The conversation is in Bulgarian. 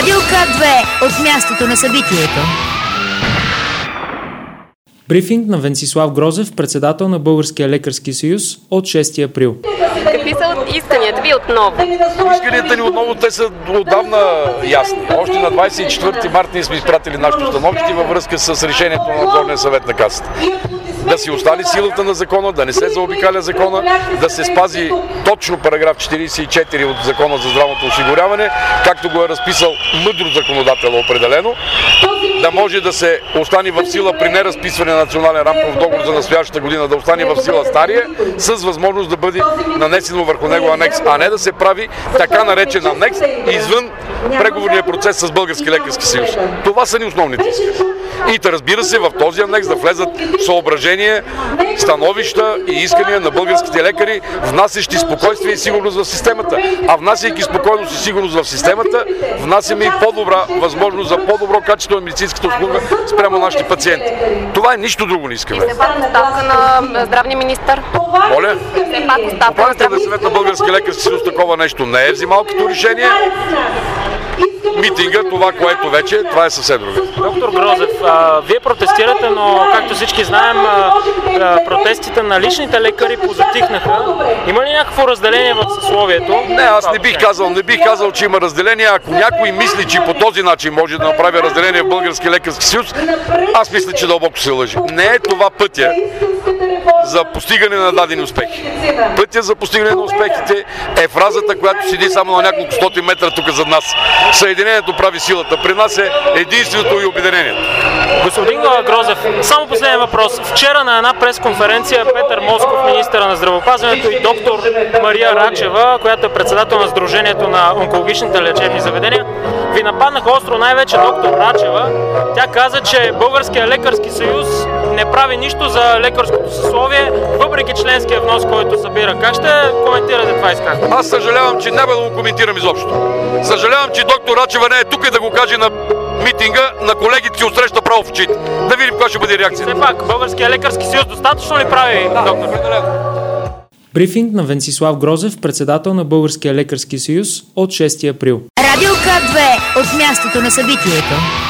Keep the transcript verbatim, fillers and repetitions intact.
Радио К две от мястото на събитието. Брифинг на Венцислав Грозев, председател на Българския лекарски съюз от шести април. Какви са исканията ви отново? Исканията ни отново, те са отдавна ясни. Още на двадесет и четвърти март ние сме изпратили нашето становище във връзка с решението на Надзорния съвет на Касата. Да си остане силата на закона, да не се заобикаля закона, да се спази точно параграф четиридесет и четири от Закона за здравното осигуряване, както го е разписал мъдро законодател определено, да може да се остане в сила при неразписване на национален рамков договор за настоящата година, да остане в сила стария, с възможност да бъде нанесено върху него анекс, а не да се прави така наречен анекс извън преговорния процес с Български лекарски съюз. Това са ни основните искания. И да, разбира се, в този анекс да влезат съображения, становища и искания на българските лекари, внасящи спокойствие и сигурност в системата. А внасяйки спокойност и сигурност в системата, внасяме и по-добра възможност за по-добро качество на медицинската услуга спрямо нашите пациенти. Това е нищо друго не искаме. И все пак оставка на здравния министър. Моля? Все пак оставка на Управителният съвет на Българския лекарски съюз такова нещо не е взимал като решение. Митинга, това, което вече, това е съвсем друго. Доктор Грозев, а, вие протестирате, но както всички знаем, а, а, протестите на личните лекари позатихнаха. Има ли някакво разделение в съсловието? Не, аз не бих казал, не бих казал, че има разделение. Ако някой мисли, че по този начин може да направи разделение в Български лекарски съюз, аз мисля, че дълбоко се лъжи. Не е това пътя за постигане на дадени успехи. Пътя за постигане на успехите е фразата, която седи само на няколко стоти метра тук зад нас. Съединението прави силата. При нас е единственото и обединението. Господин Грозев, само последен въпрос. Вчера на една пресконференция Петър Москов, министъра на здравеопазването, и доктор Мария Рачева, която е председател на Сдружението на онкологичните лечебни заведения, ви нападнаха остро, най-вече доктор Рачева. Тя каза, че Българския лекарски съюз не прави нищо за лекарското съсловие, въпреки членския внос, който събира. Как ще коментирате това изказване? Аз съжалявам, че няма да го коментирам изобщо. Съжалявам, че доктор Рачева не е тук и да го каже на митинга на колегите си отсреща право в очите. Да видим каква ще бъде реакция. Все пак, Българския лекарски съюз достатъчно ли прави, да, доктор? Брифинг на Венцислав Грозев, председател на Българския лекарски съюз от шести април. Радио К две от мястото на събитието.